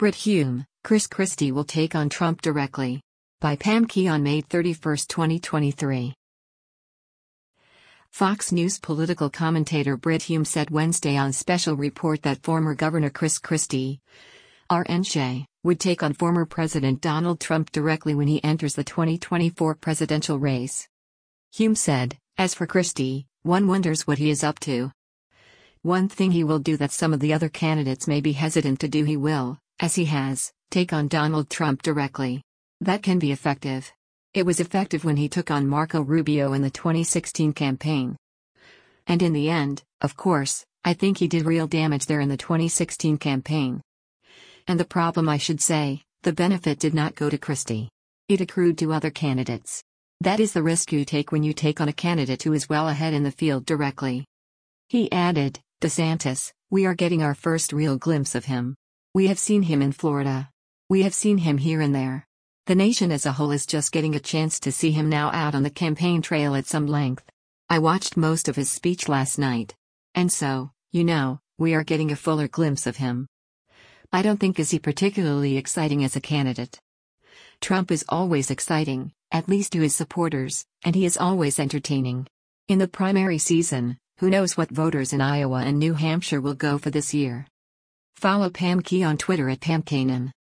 Brit Hume, Chris Christie will take on Trump directly. By Pam Key on May 31, 2023. Fox News political commentator Brit Hume said Wednesday on Special Report that former Governor Chris Christie, RNJ, would take on former President Donald Trump directly when he enters the 2024 presidential race. Hume said, "As for Christie, one wonders what he is up to. One thing he will do that some of the other candidates may be hesitant to do, he will, as he has, take on Donald Trump directly. That can be effective. It was effective when he took on Marco Rubio in the 2016 campaign. And in the end, of course, I think he did real damage there in the 2016 campaign. And the problem, I should say, the benefit did not go to Christie. It accrued to other candidates. That is the risk you take when you take on a candidate who is well ahead in the field directly." He added, "DeSantis, we are getting our first real glimpse of him. We have seen him in Florida. We have seen him here and there. The nation as a whole is just getting a chance to see him now out on the campaign trail at some length. I watched most of his speech last night. And so, we are getting a fuller glimpse of him. I don't think is he particularly exciting as a candidate. Trump is always exciting, at least to his supporters, and he is always entertaining. In the primary season, who knows what voters in Iowa and New Hampshire will go for this year." Follow Pam Key on Twitter at PamKanan.